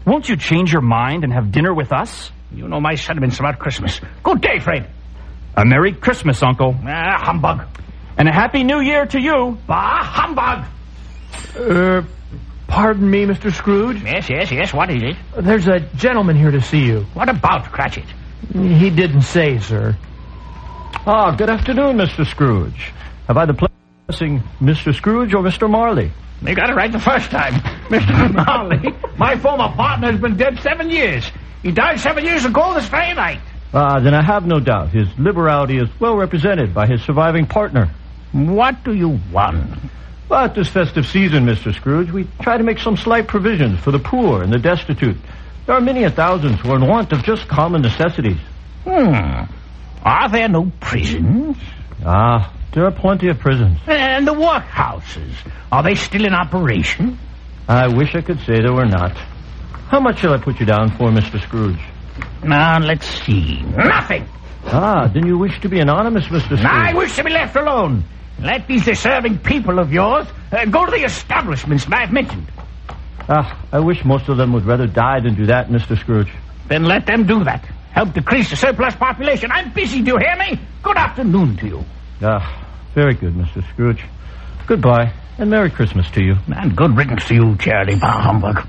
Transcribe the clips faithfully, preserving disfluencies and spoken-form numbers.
Won't you change your mind and have dinner with us? You know my sentiments about Christmas. Good day, Fred. A Merry Christmas, Uncle. Ah, humbug. And a Happy New Year to you. Bah, humbug. Uh, pardon me, Mister Scrooge? Yes, yes, yes, what is it? There's a gentleman here to see you. What about, Cratchit? He didn't say, sir. Ah, good afternoon, Mister Scrooge. Have I the pleasure of addressing Mister Scrooge or Mister Marley? You got it right the first time. Mister Marley, my former partner has been dead seven years. He died seven years ago this very night. Ah, then I have no doubt his liberality is well represented by his surviving partner. What do you want? Well, at this festive season, Mister Scrooge, we try to make some slight provisions for the poor and the destitute. There are many a thousands who are in want of just common necessities. Hmm. Are there no prisons? Ah, there are plenty of prisons. And the workhouses, are they still in operation? I wish I could say there were not. How much shall I put you down for, Mister Scrooge? Now, let's see. Nothing! Ah, then you wish to be anonymous, Mister Scrooge? I wish to be left alone. Let these deserving people of yours uh, go to the establishments that I've mentioned. Ah, I wish most of them would rather die than do that, Mister Scrooge. Then let them do that. Help decrease the surplus population. I'm busy, do you hear me? Good afternoon to you. Ah, very good, Mister Scrooge. Goodbye, and Merry Christmas to you. And good riddance to you, charity bah humbug.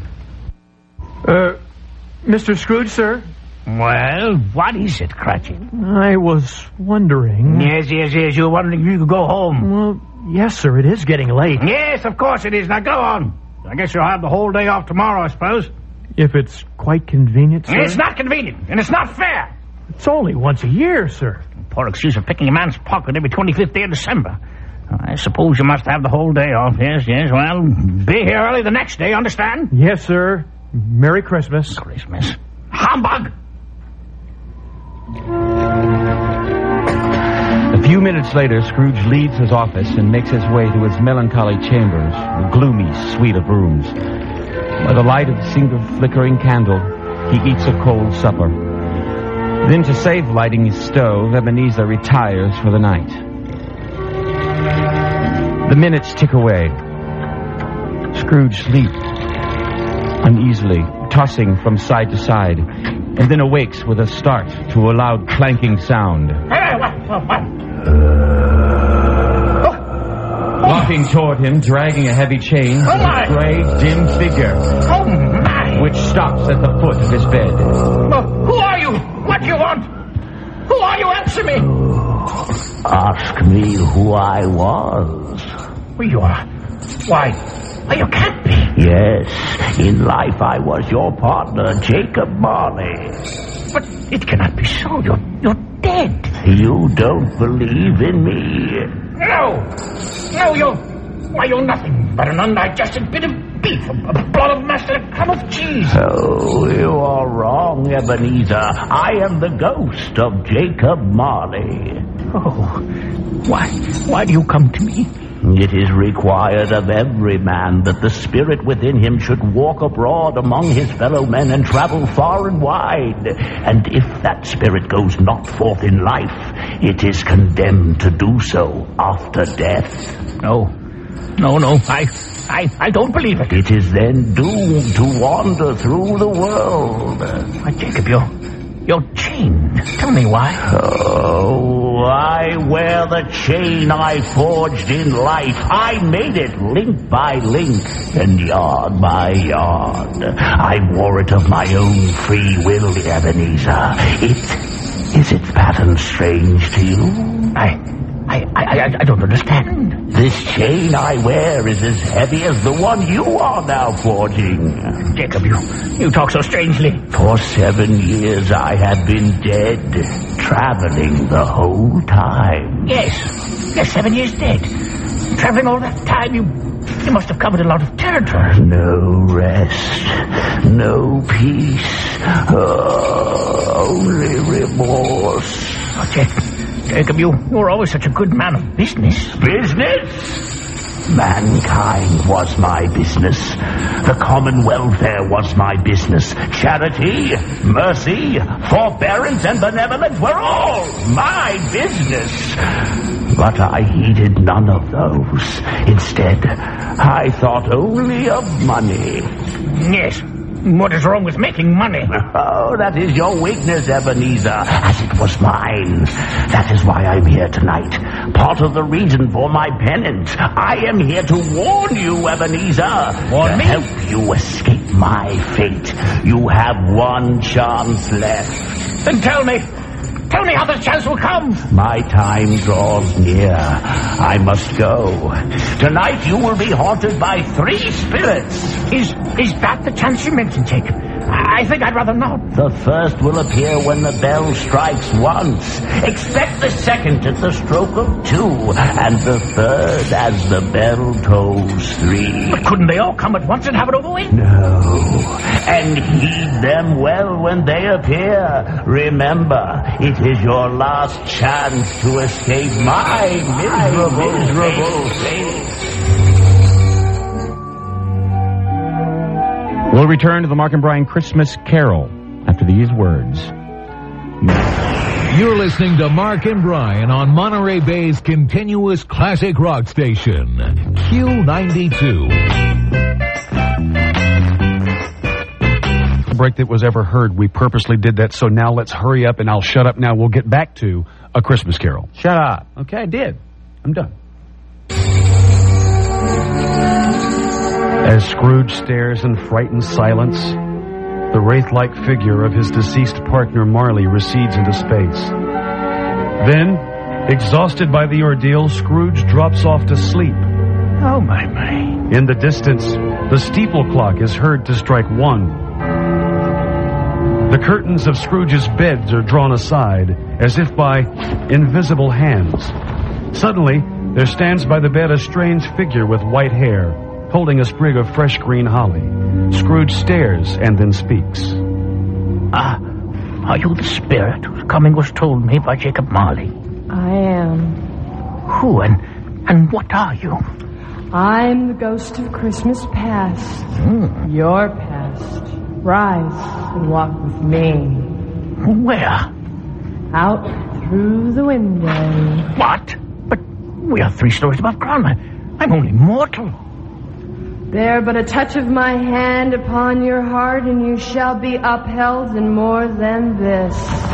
Uh, Mister Scrooge, sir? Well, what is it, Cratchit? I was wondering... Yes, yes, yes, you're wondering if you could go home. Well, yes, sir, it is getting late. Yes, of course it is. Now, go on. I guess you'll have the whole day off tomorrow, I suppose. If it's quite convenient, sir? It's not convenient, and it's not fair. It's only once a year, sir. Poor excuse for picking a man's pocket every twenty-fifth day of December. I suppose you must have the whole day off. Yes, yes, well, be here early the next day, understand? Yes, sir. Merry Christmas. Christmas. Humbug! A few minutes later, Scrooge leaves his office and makes his way to his melancholy chambers, a gloomy suite of rooms. By the light of a single flickering candle, he eats a cold supper. Then, to save lighting his stove, Ebenezer retires for the night. The minutes tick away. Scrooge sleeps uneasily, tossing from side to side, and then awakes with a start to a loud clanking sound. Hey, what, what, what? Walking toward him, dragging a heavy chain, Oh, is my. a gray, dim figure, Oh, my! which stops at the foot of his bed. Well, who are you? What do you want? Who are you? Answer me! Ask me who I was. Who you are? Why? Why, you can't be. Yes, in life I was your partner, Jacob Marley. But it cannot be so. You're, you're dead. You don't believe in me. No! No, you're... Why, you're nothing but an undigested bit of beef, a, a blood of mustard, a crumb of cheese. Oh, you are wrong, Ebenezer. I am the ghost of Jacob Marley. Oh, why? Why do you come to me? It is required of every man that the spirit within him should walk abroad among his fellow men and travel far and wide. And if that spirit goes not forth in life, it is condemned to do so after death. No. No, no, I... I, I don't believe it. It is then doomed to wander through the world. Why, Jacob, you're... You're chained. Tell me why. Oh, I wear the chain I forged in life. I made it link by link and yard by yard. I wore it of my own free will, Ebenezer. It... Is its pattern strange to you? I... I, I, I don't understand. This chain I wear is as heavy as the one you are now forging. Jacob, you, you talk so strangely. For seven years I have been dead, traveling the whole time. Yes, yes, seven years dead. Traveling all that time, you, you must have covered a lot of territory. No rest, no peace, oh, only remorse. Oh, Jacob. Jacob, you, you were always such a good man of business. Business? Mankind was my business. The common welfare was my business. Charity, mercy, forbearance, and benevolence were all my business. But I heeded none of those. Instead, I thought only of money. Yes, What is wrong with making money? Oh, that is your weakness, Ebenezer, as it was mine. That is why I'm here tonight. Part of the reason for my penance. I am here to warn you, Ebenezer. Warn to me? help you escape my fate. You have one chance left. Then tell me. Tell me how the chance will come. My time draws near. I must go. Tonight you will be haunted by three spirits. Is is that the chance you mentioned, Jacob? I think I'd rather not. The first will appear when the bell strikes once. Expect the second at the stroke of two, and the third as the bell tolls three. But couldn't they all come at once and have it over with? No. And heed them well when they appear. Remember, it is your last chance to escape my miserable, miserable fate. We'll return to the Mark and Brian Christmas Carol after these words. You're listening to Mark and Brian on Monterey Bay's continuous classic rock station, Q ninety-two. Break that was ever heard. We purposely did that, so now let's hurry up and I'll shut up now. We'll get back to A Christmas Carol. Shut up. Okay, I did. I'm done. As Scrooge stares in frightened silence, the wraith-like figure of his deceased partner Marley recedes into space. Then, exhausted by the ordeal, Scrooge drops off to sleep. Oh, my, my. In the distance, the steeple clock is heard to strike one. The curtains of Scrooge's beds are drawn aside, as if by invisible hands. Suddenly, there stands by the bed a strange figure with white hair, holding a sprig of fresh green holly. Scrooge stares and then speaks. Ah, are you the spirit whose coming was told me by Jacob Marley? I am. Who and, and what are you? I'm the ghost of Christmas past. Mm. Your past. Rise and walk with me. Where? Out through the window. What? But we are three stories above ground. I, I'm only mortal. There but a touch of my hand upon your heart, and you shall be upheld in more than this.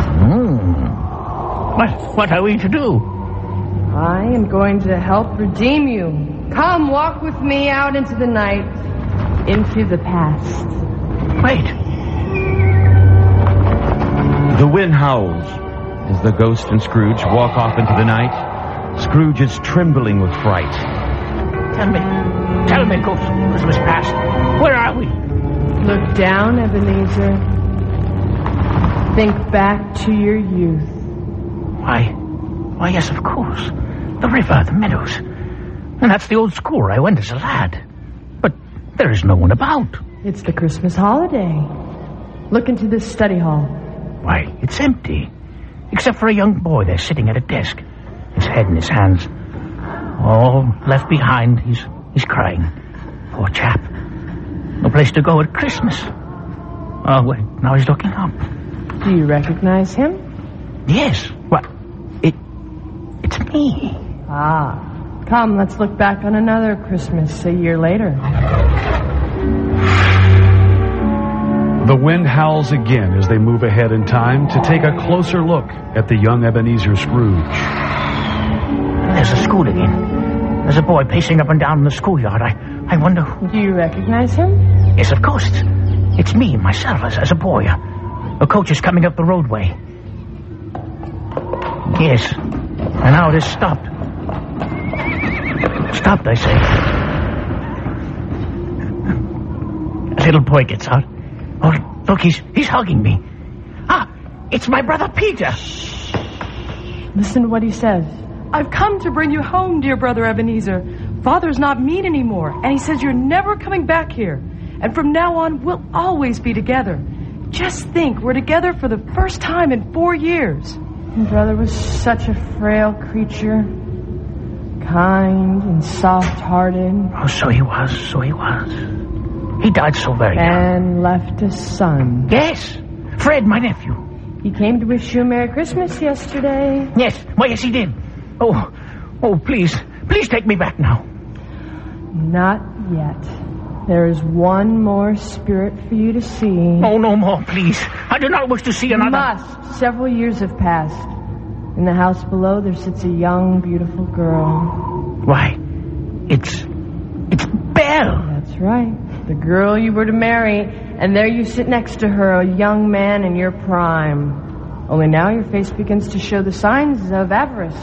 Mm. What, what are we to do? I am going to help redeem you. Come, walk with me out into the night, into the past. Wait. The wind howls as the ghost and Scrooge walk off into the night. Scrooge is trembling with fright. Tell me. Tell me, ghost of Christmas past. Where are we? Look down, Ebenezer. Think back to your youth. Why, why, yes, of course. The river, the meadows. And that's the old school where I went as a lad. But there is no one about. It's the Christmas holiday. Look into this study hall. Why, it's empty. Except for a young boy there sitting at a desk, his head in his hands. All left behind, he's he's crying. Poor chap. No place to go at Christmas. Oh, wait, now he's looking up. Do you recognize him? Yes. What? It... It's me. Ah. Come, let's look back on another Christmas a year later. The wind howls again as they move ahead in time to take a closer look at the young Ebenezer Scrooge. There's a school again. There's a boy pacing up and down in the schoolyard. I, I wonder who... Do you recognize him? Yes, of course. It's, it's me, myself, as, as a boy. A, a coach is coming up the roadway. Yes. And now it has stopped. Stopped, I say. A little boy gets out. Oh, look, he's, he's hugging me. Ah, it's my brother Peter. Listen to what he says. I've come to bring you home, dear brother Ebenezer. Father's not mean anymore, and he says you're never coming back here. And from now on, we'll always be together. Just think, we're together for the first time in four years. And brother was such a frail creature. Kind and soft-hearted. Oh, so he was, so he was. He died so very young. And left a son. Yes, Fred, my nephew. He came to wish you a Merry Christmas yesterday. Yes, why, yes, he did. Oh, oh, please, please take me back now. Not yet. There is one more spirit for you to see. Oh, no more, please. I do not wish to see another. You must. Several years have passed. In the house below, there sits a young, beautiful girl. Why, it's... it's Belle. That's right. The girl you were to marry. And there you sit next to her, a young man in your prime. Only now your face begins to show the signs of avarice.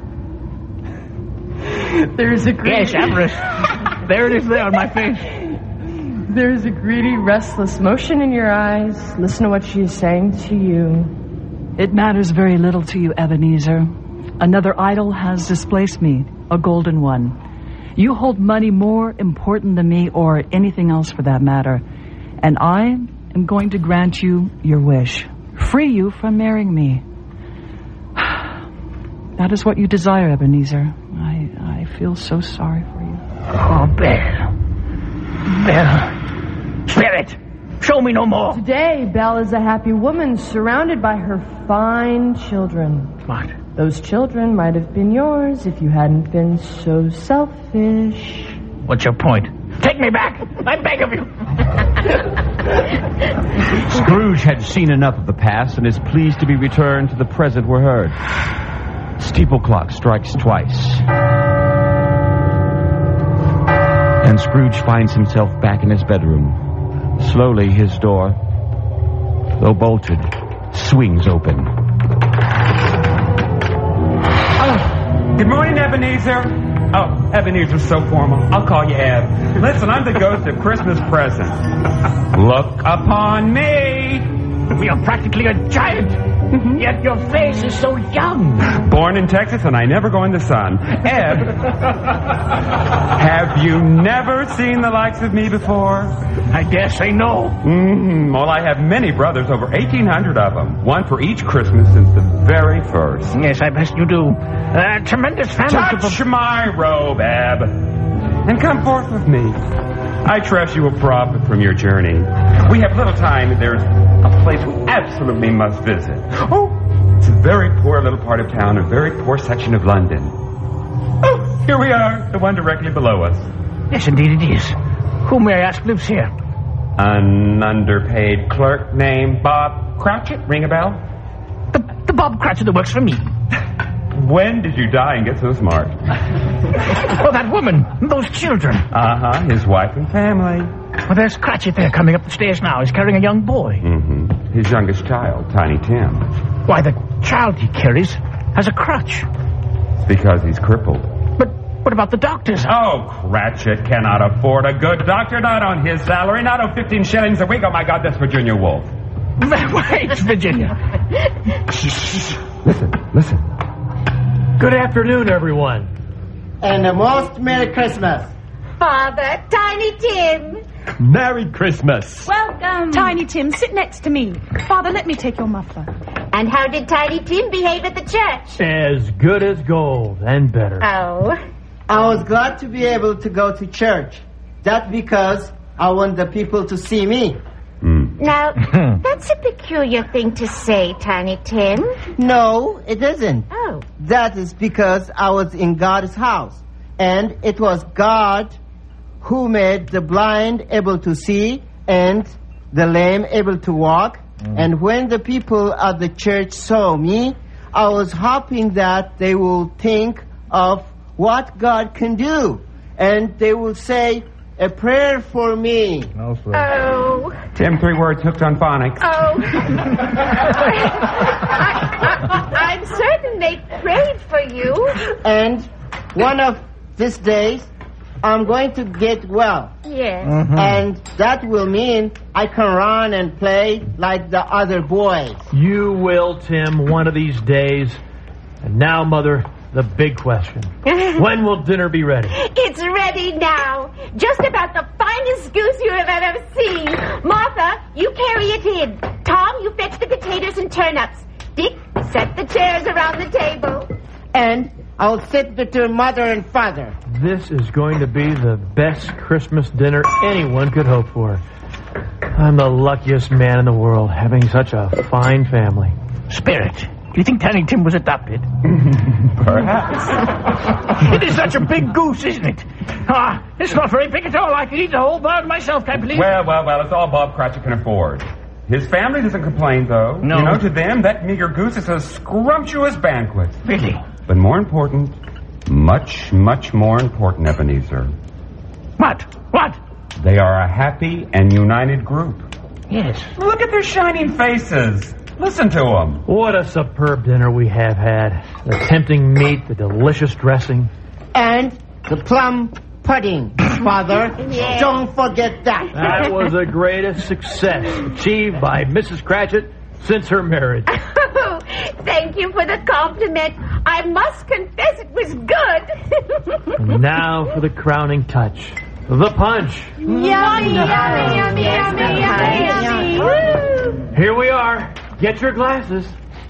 There is a greedy... Yes, avarice. There it is there on my face. There is a greedy, restless motion in your eyes. Listen to what she is saying to you. It matters very little to you, Ebenezer. Another idol has displaced me, a golden one. You hold money more important than me, or anything else for that matter. And I am going to grant you your wish. Free you from marrying me. That is what you desire, Ebenezer. I, I feel so sorry for you. Oh, Belle. Belle. Spirit, show me no more. Today, Belle is a happy woman surrounded by her fine children. What? Those children might have been yours if you hadn't been so selfish. What's your point? Take me back. I beg of you. Scrooge had seen enough of the past and is pleased to be returned to the present were heard. Steeple clock strikes twice. And Scrooge finds himself back in his bedroom. Slowly, his door, though bolted, swings open. Oh, good morning, Ebenezer. Oh, Ebenezer's so formal. I'll call you Eb. Listen, I'm the ghost of Christmas present. Look upon me. We are practically a giant. Mm-hmm. Yet your face is so young. Born in Texas and I never go in the sun. Eb, have you never seen the likes of me before? I dare say no. Mm-hmm. Well, I have many brothers, over eighteen hundred of them. One for each Christmas since the very first. Yes, I bet you do. Uh, tremendous family. Touch my robe, Eb, and come forth with me. I trust you will profit from your journey. We have little time, and there's a place we absolutely must visit. Oh, it's a very poor little part of town, a very poor section of London. Oh, here we are, the one directly below us. Yes, indeed it is. Who, may I ask, lives here? An underpaid clerk named Bob Cratchit. Ring a bell? The, the Bob Cratchit that works for me. When did you die and get so smart? Oh, that woman. Those children. Uh-huh, his wife and family. Well, there's Cratchit there coming up the stairs now. He's carrying a young boy. Mm-hmm. His youngest child, Tiny Tim. Why, the child he carries has a crutch. It's because he's crippled. But what about the doctors? Oh, Cratchit cannot afford a good doctor, not on his salary, not on fifteen shillings a week. Oh, my God, that's Virginia Woolf. Wait, Virginia. Listen, listen. Good afternoon, everyone. And a most Merry Christmas. Father, Tiny Tim. Merry Christmas. Welcome. Tiny Tim, sit next to me. Father, let me take your muffler. And how did Tiny Tim behave at the church? As good as gold, and better. Oh. I was glad to be able to go to church. That's because I want the people to see me. Mm. Now, that's a peculiar thing to say, Tiny Tim. No, it isn't. Oh. That is because I was in God's house. And it was God who made the blind able to see and the lame able to walk. Mm. And when the people at the church saw me, I was hoping that they will think of what God can do. And they will say, a prayer for me. Oh. Tim, three words hooked on phonics. Oh. I, I'm certain they prayed for you. And one of these days, I'm going to get well. Yes. Mm-hmm. And that will mean I can run and play like the other boys. You will, Tim, one of these days. And now, Mother, the big question. When will dinner be ready? It's ready now. Just about the finest goose you have ever seen. Martha, you carry it in. Tom, you fetch the potatoes and turnips. Dick, set the chairs around the table. And I'll sit between Mother and Father. This is going to be the best Christmas dinner anyone could hope for. I'm the luckiest man in the world, having such a fine family. Spirit, Do you think Tiny Tim was adopted? Perhaps. It is such a big goose, isn't it? Ah, it's not very big at all. I could eat the whole bird myself, can't believe it. Well, well, well, it's all Bob Cratchit can afford. His family doesn't complain, though. No. You know, to them, that meager goose is a scrumptious banquet. Really? But more important, much, much more important, Ebenezer. What? What? They are a happy and united group. Yes. Look at their shining faces. Listen to them. What a superb dinner we have had. The tempting meat, the delicious dressing. And the plum pudding, Father. Yes. Don't forget that. That was the greatest success achieved by Missus Cratchit since her marriage. Thank you for the compliment. I must confess it was good. And now for the crowning touch. The punch. Yummy, yummy, yummy, yummy, yummy, yummy. Here we are. Get your glasses.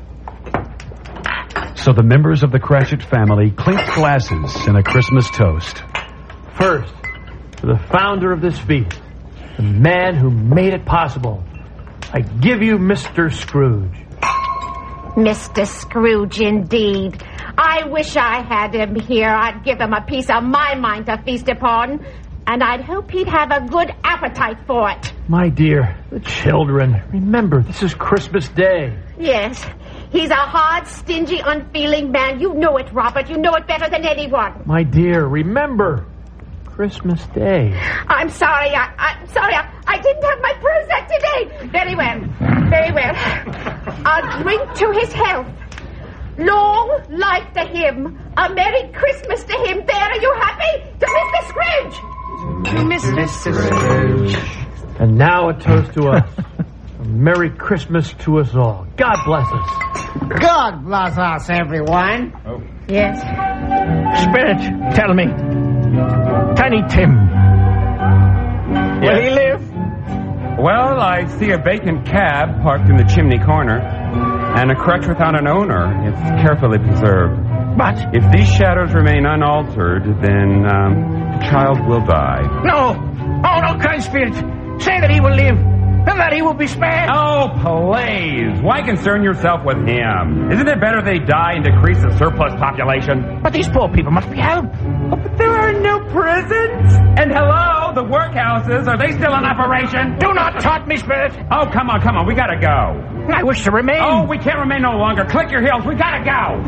So the members of the Cratchit family clink glasses in a Christmas toast. First, to the founder of this feast, the man who made it possible. I give you Mister Scrooge. Mister Scrooge, indeed. I wish I had him here. I'd give him a piece of my mind to feast upon. And I'd hope he'd have a good appetite for it. My dear, the children, remember, this is Christmas Day. Yes, he's a hard, stingy, unfeeling man. You know it, Robert. You know it better than anyone. My dear, remember, Christmas Day. I'm sorry. I, I'm sorry. I, I didn't have my Prozac today. Very well. Very well. I'll drink to his health. Long life to him. A Merry Christmas to him. There, are you happy? To Mister Scrooge. To Mister Scrooge. And now a toast to us. A Merry Christmas to us all. God bless us. God bless us, everyone. Oh. Yes. Spirit, tell me. Tiny Tim. Will he live? Well, I see a vacant cab parked in the chimney corner, and a crutch without an owner. It's carefully preserved. But if these shadows remain unaltered, then um, the child will die. No! Oh, no, kind spirit! Say that he will live, and that he will be spared! Oh, please! Why concern yourself with him? Isn't it better they die and decrease the surplus population? But these poor people must be helped. Oh, but there are no prisons! And hello, the workhouses, are they still in operation? Do not taunt me, spirit! Oh, come on, come on, we gotta go. I wish to remain. Oh, we can't remain no longer. Click your heels, we gotta go!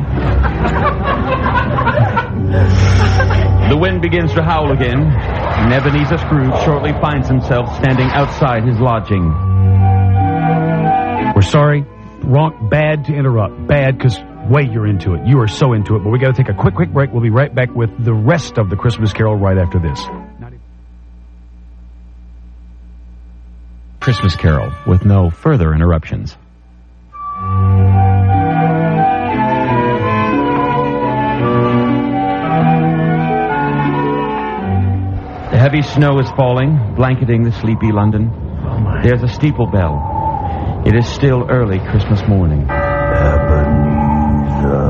The wind begins to howl again, and Ebenezer Scrooge shortly finds himself standing outside his lodging. We're sorry. Wrong. Bad to interrupt. Bad because, wait, you're into it. You are so into it. But we got to take a quick, quick break. We'll be right back with the rest of the Christmas Carol right after this. Christmas Carol with no further interruptions. The heavy snow is falling, blanketing the sleepy London. Oh my. There's a steeple bell. It is still early Christmas morning. Ebenezer,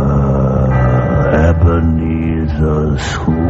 Ebenezer Scrooge.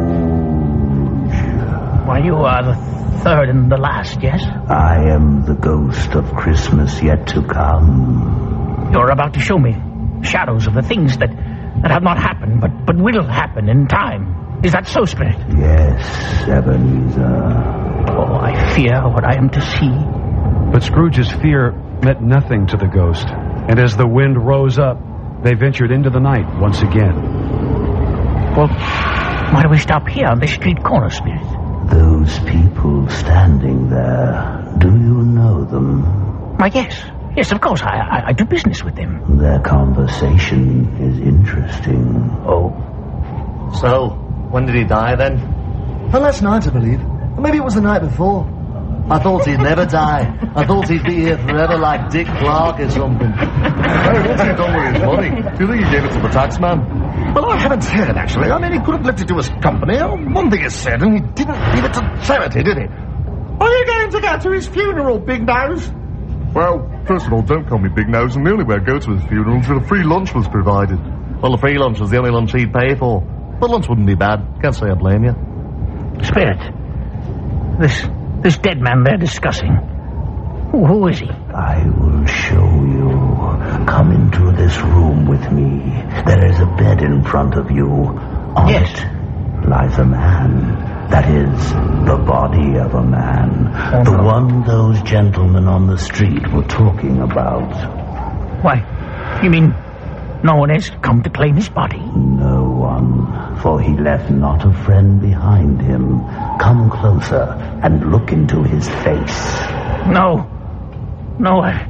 Why, you are the third and the last, yes? I am the ghost of Christmas yet to come. You're about to show me shadows of the things that, that have not happened, but, but will happen in time. Is that so, Spirit? Yes, Ebenezer. Oh, I fear what I am to see. But Scrooge's fear meant nothing to the ghost. And as the wind rose up, they ventured into the night once again. Well, why do we stop here on this street corner, Spirit? Those people standing there, do you know them? Why, yes. Yes, of course. I, I, I do business with them. Their conversation is interesting. Oh. So, when did he die, then? Well, last night, I believe. Or maybe it was the night before. I thought he'd never die. I thought he'd be here forever like Dick Clark or something. Hey, what's he done with his money? Do you think he gave it to the taxman? Well, I haven't heard, actually. I mean, he could have left it to his company. One thing is said, and he didn't give it to charity, did he? Are you going to go to his funeral, Big Nose? Well, first of all, don't call me Big Nose, and the only way I'd go to his funeral is if a free lunch was provided. Well, the free lunch was the only lunch he'd pay for. But lunch wouldn't be bad. Can't say I blame you. Spirit, this this dead man they're discussing. Who, who is he? I will show you. Come into this room with me. There is a bed in front of you. On yes. it lies a man. That is, the body of a man. Oh, the no. one those gentlemen on the street were talking about. Why, you mean no one has come to claim his body? No one, for he left not a friend behind him. Come closer and look into his face. No. No, I...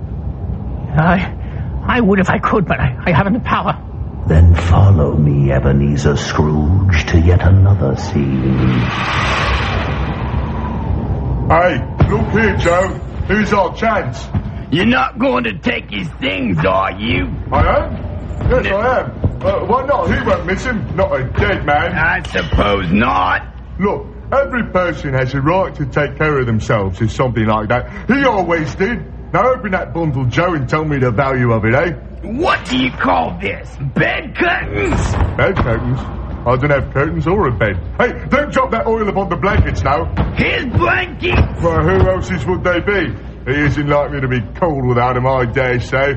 I, I would if I could, but I, I haven't the power. Then follow me, Ebenezer Scrooge, to yet another scene. Hey, look here, Joe. Here's our chance. You're not going to take his things, are you? I am? Yes, no. I am. Uh, why not? He won't miss him. Not a dead man. I suppose not. Look, every person has a right to take care of themselves if something like that. He always did. Now open that bundle, Joe, and tell me the value of it, eh? What do you call this? Bed curtains? Bed curtains? I don't have curtains or a bed. Hey, don't drop that oil upon the blankets now. His blankets? Well, who else's would they be? He isn't likely to be cold without him, I dare say.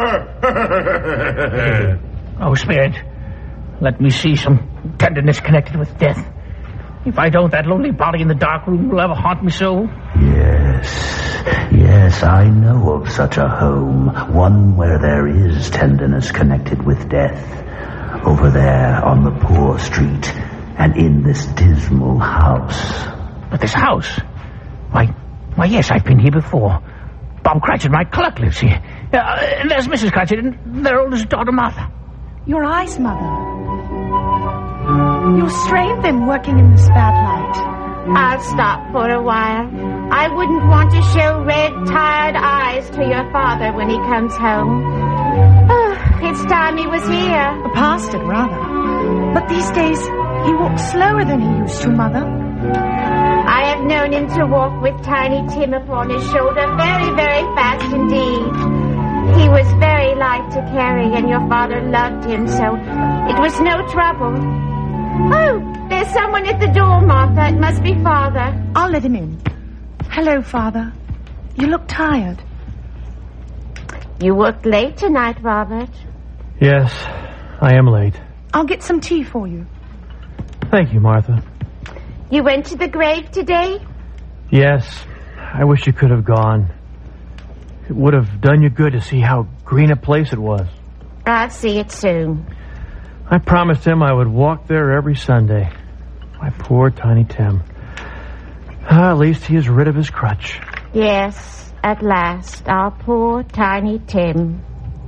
Oh, Spirit, let me see some tenderness connected with death. If I don't, that lonely body in the dark room will ever haunt me so. Yes, yes, I know of such a home, one where there is tenderness connected with death. Over there on the poor street, and in this dismal house. But this house? Why, why, yes, I've been here before. Bob Cratchit, my clerk, lives here. Uh, and there's Missus Cratchit and their oldest daughter, Martha. Your eyes, Mother. You'll strain them working in this bad light. I'll stop for a while. I wouldn't want to show red, tired eyes to your father when he comes home. Oh, it's time he was here. Past it, rather. But these days, he walks slower than he used to, Mother. I have known him to walk with Tiny Tim upon his shoulder very, very fast indeed. He was very light to carry, and your father loved him, so it was no trouble. Oh, there's someone at the door, Martha. It must be Father. I'll let him in. Hello, Father. You look tired. You worked late tonight, Robert. Yes, I am late. I'll get some tea for you. Thank you, Martha. You went to the grave today? Yes. I wish you could have gone. It would have done you good to see how green a place it was. I'll see it soon. I promised him I would walk there every Sunday. My poor Tiny Tim. Ah, at least he is rid of his crutch. Yes, at last. Our poor Tiny Tim.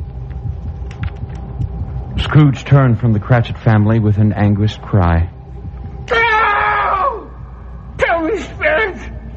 Scrooge turned from the Cratchit family with an anguished cry. No! Tell me, Spirit.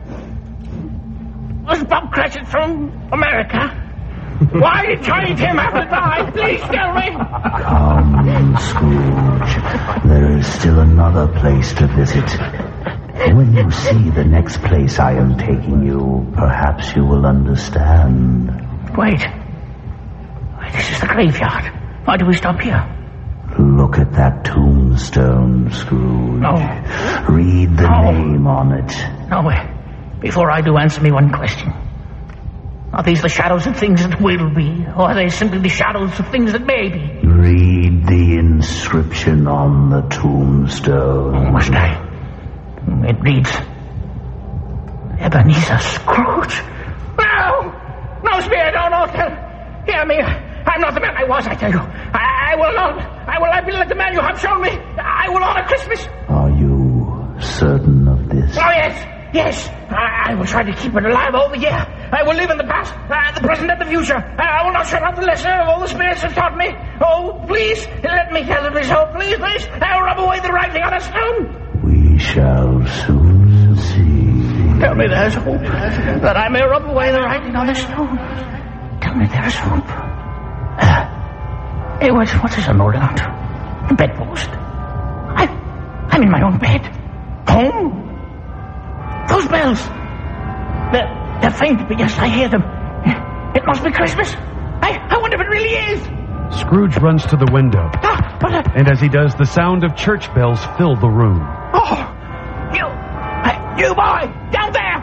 Was Bob Cratchit from America? Why did Tiny Tim have to die? Please tell me. Come, Scrooge. There is still another place to visit. When you see the next place I am taking you, perhaps you will understand. Wait. Wait, this is the graveyard. Why do we stop here? Look at that tombstone, Scrooge. No. Read the no. name on it. No, wait. Before I do, answer me one question. Are these the shadows of things that will be, or are they simply the shadows of things that may be? Read the inscription on the tombstone. Oh, must I? It reads, Ebenezer Scrooge. No! No, Spirit, no, no, tell, hear me. I'm not the man I was, I tell you. I, I will not, I will not be like the man you have shown me. I will honor Christmas. Are you certain of this? Oh, yes. Yes, I, I will try to keep it alive all the year. I will live in the past, uh, the present, and the future. I, I will not shut out the lesson of all the spirits have taught me. Oh, please, let me tell it be so. Please, please, I will rub away the writing on a stone. We shall soon see. Tell me there's hope, that I may rub away the writing on a stone. Tell me there's hope. Uh, hey, what, what is unrolled out? The bedpost. I, I'm in my own bed. Home? Those bells. They're, they're faint, but yes, I hear them. It must be Christmas. I, I wonder if it really is. Scrooge runs to the window. Ah, but, uh, and as he does, the sound of church bells fill the room. Oh, you, uh, you boy, down there.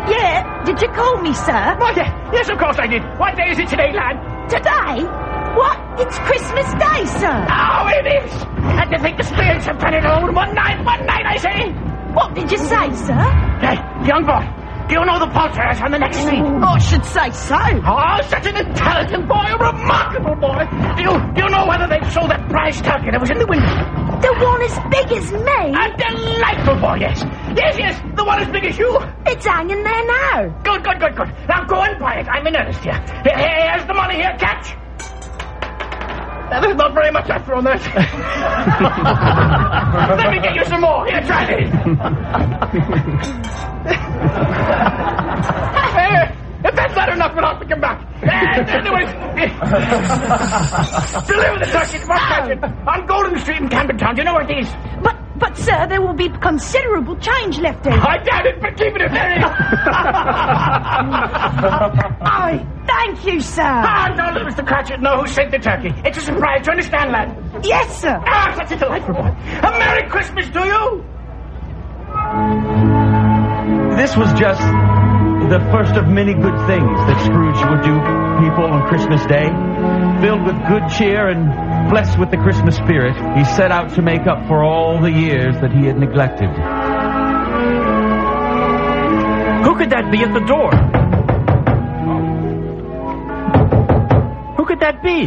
Yeah, did you call me, sir? What? Yes, of course I did. What day is it today, lad? Today? What? It's Christmas Day, sir. Oh, it is. And to think the spirits have done it all in one night, one night, I say. What did you say, sir? Hey, young boy, do you know the Poltergeist on the next street? I should say so. Oh, such an intelligent boy, a remarkable boy. Do you, do you know whether they've sold that prize turkey that was in the window? The one as big as me? A delightful boy, yes. Yes, yes, the one as big as you. It's hanging there now. Good, good, good, good. Now go and buy it. I'm in earnest here. Here- Here's the money here, catch. Now, there's not very much left on that. Let me get you some more. Here, try it. Hey, if that's not enough, we'll have to come back. And anyways, deliver the turkey to my on Golden Street in Camden Town. Do you know where it is? But, but, sir, there will be considerable change left in. I doubt it, but keep it there. Oh, thank you, sir. Ah, don't let Mister Cratchit know who sent the turkey. It's a surprise. Do you understand, lad? Yes, sir. Ah, such a delightful boy. A Merry Christmas to you. This was just the first of many good things that Scrooge would do people on Christmas Day. Filled with good cheer and blessed with the Christmas spirit, he set out to make up for all the years that he had neglected. Who could that be at the door? Who could that be?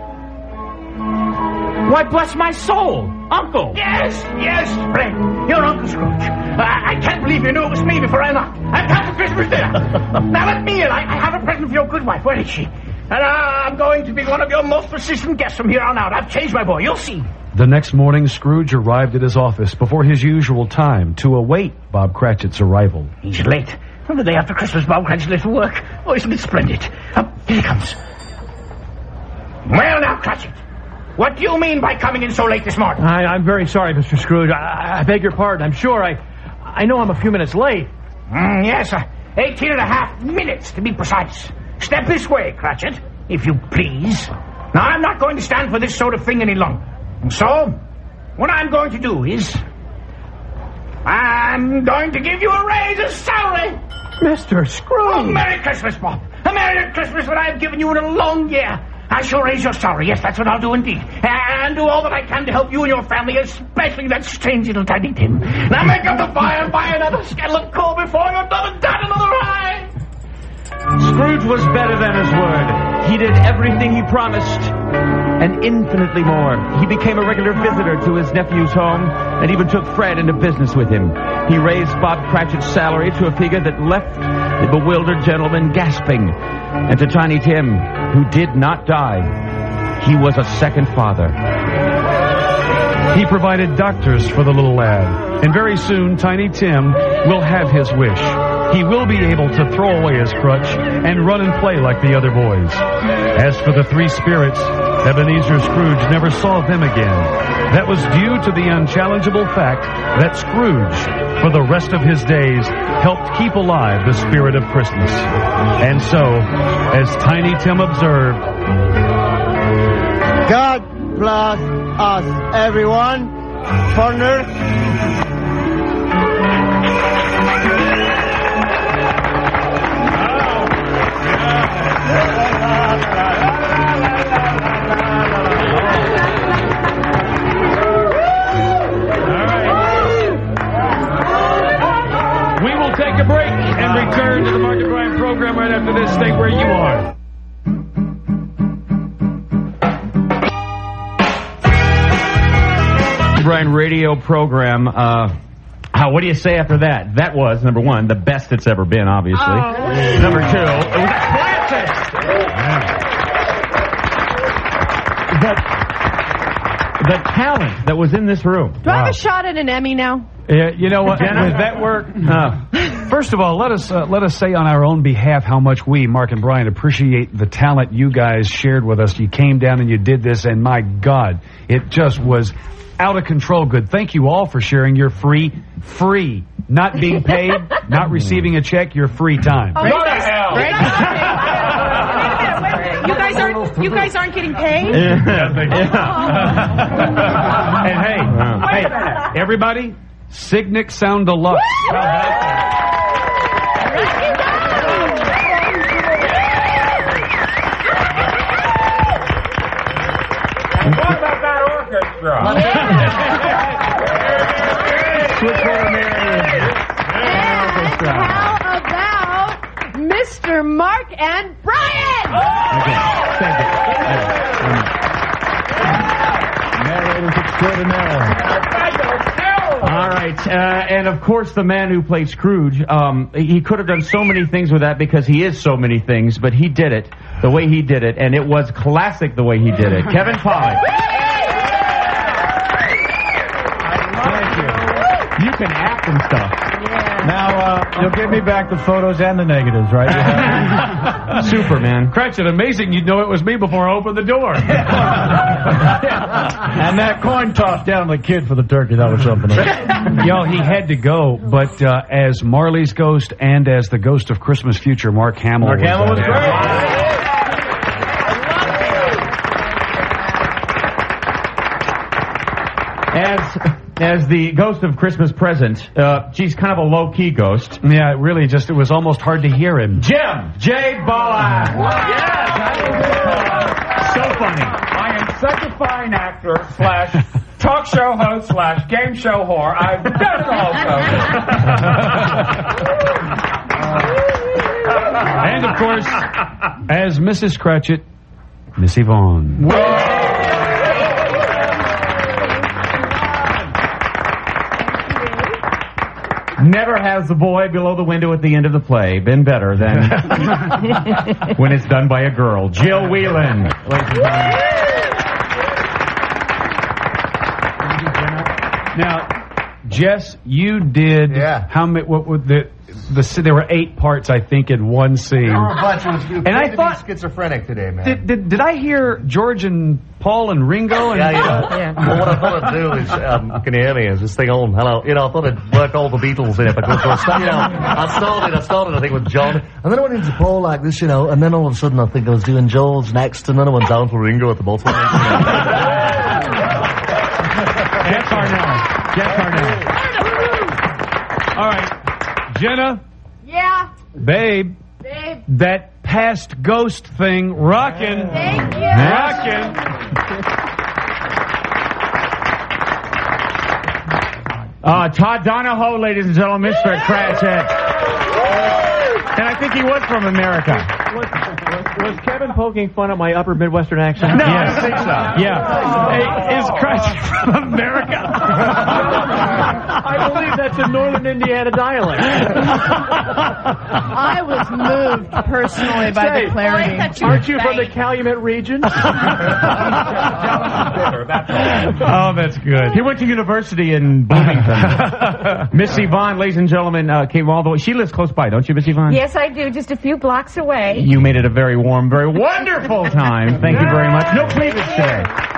Why, bless my soul, Uncle! Yes, yes, Fred. You're Uncle Scrooge. I, I can't believe you knew it was me before I knocked. I've come for Christmas dinner. Now let me in. I, I have a present for your good wife. Where is she? And uh, I'm going to be one of your most persistent guests from here on out. I've changed my boy. You'll see. The next morning, Scrooge arrived at his office before his usual time to await Bob Cratchit's arrival. He's late. On the day after Christmas, Bob Cratchit's late for work. Oh, isn't it splendid? Up, here he comes. Well, now, Cratchit. What do you mean by coming in so late this morning? I, I'm very sorry, Mister Scrooge. I, I beg your pardon. I'm sure I... I know I'm a few minutes late. Mm, yes, sir. Eighteen and a half minutes, to be precise. Step this way, Cratchit, if you please. Now, I'm not going to stand for this sort of thing any longer. And so, what I'm going to do is... I'm going to give you a raise of salary. Mister Scrooge! Oh, Merry Christmas, Bob. A Merry Christmas that I've given you in a long year. I shall raise your salary. Yes, that's what I'll do indeed. And do all that I can to help you and your family, especially that strange little tiny Tim. Now make up the fire and buy another scuttle of coal before you're done and done another ride. Scrooge was better than his word. He did everything he promised, and infinitely more. He became a regular visitor to his nephew's home, and even took Fred into business with him. He raised Bob Cratchit's salary to a figure that left the bewildered gentleman gasping. And to Tiny Tim, who did not die, he was a second father. He provided doctors for the little lad, and very soon Tiny Tim will have his wish. He will be able to throw away his crutch and run and play like the other boys. As for the three spirits, Ebenezer Scrooge never saw them again. That was due to the unchallengeable fact that Scrooge, for the rest of his days, helped keep alive the spirit of Christmas. And so, as Tiny Tim observed, God bless us, everyone. Partner. we will take a break and return to the Mark and Brian program right after this. Stay where you are. Brian radio program. Uh, how, what do you say after that? That was, number one, the best it's ever been, obviously. Oh. Number two, it was a classic. The, the talent that was in this room. Do I have a shot at an Emmy now? Yeah, you know what? Jenna? With that work. Uh, first of all, let us uh, let us say on our own behalf how much we, Mark and Brian, appreciate the talent you guys shared with us. You came down and you did this, and my God, it just was out of control good. Thank you all for sharing your free, free, not being paid, not receiving a check, your free time. Oh, Go to hell! You guys aren't. You guys aren't getting paid. Yeah. And hey, hey, everybody, Signic Sound Deluxe. orchestra. Swiftwater Mary. How about Mister Mark and Brian? Okay, thank you. Narrators extraordinaire. All right, uh, and of course the man who played Scrooge, um, he could have done so many things with that because he is so many things, but he did it the way he did it, and it was classic the way he did it. Kevin Pollak. Thank you. You can act and stuff. Now, uh, you'll give me back the photos and the negatives, right? Superman. Cratchit, amazing you'd know it was me before I opened the door. And that coin toss down the kid for the turkey, that was something else. Yo, he had to go, but uh, as Marley's ghost and as the ghost of Christmas Future, Mark Hamill Mark was, Hamill was uh, great. As as the ghost of Christmas Present, uh, she's kind of a low-key ghost. Yeah, it really just, it was almost hard to hear him. Jim J. Pollak. So funny. I am such a fine actor slash talk show host slash game show whore. I've done it all, And of course, as Missus Cratchit, Missy Vaughn. Never has the boy below the window at the end of the play been better than when it's done by a girl. Jill Whelan. Now, Jess, you did. Yeah. How many? What would the the? There were eight parts, I think, in one scene. There were a bunch. It was, it was And I great to thought- be schizophrenic today, man. Did, did did I hear George and Paul and Ringo? And, Yeah, you know. Well, what I thought I'd do is, um, can you hear me? Is this thing on? Hello. You know, I thought I'd work all the Beatles in if I could. So I started, you know, I started, I started, I think, with John. And then I went into Paul like this, you know, and then all of a sudden I think I was doing George next, and then I went down for Ringo at the bottom. Jeff Harnell. Jeff Harnell. All right, Jenna, Yeah, babe, babe. that past ghost thing, rockin', Thank you. rockin'. Uh, Todd Donahoe, ladies and gentlemen, Mister Cratchit. And I think he was from America. Was, was, was Kevin poking fun at my upper Midwestern accent? No, I think so. Yeah. Hey, is Cratchit from America? I believe that's a northern Indiana dialect. I was moved personally by Say, the clarity. Aren't you from the Calumet region? Oh, that's good. He went to university in Bloomington. Missy Vaughn, ladies and gentlemen, uh, came all the way. She lives close by, don't you, Missy Vaughn? Yes, I do. Just a few blocks away. You made it a very warm, very wonderful time. Thank you very much. No cleavage today.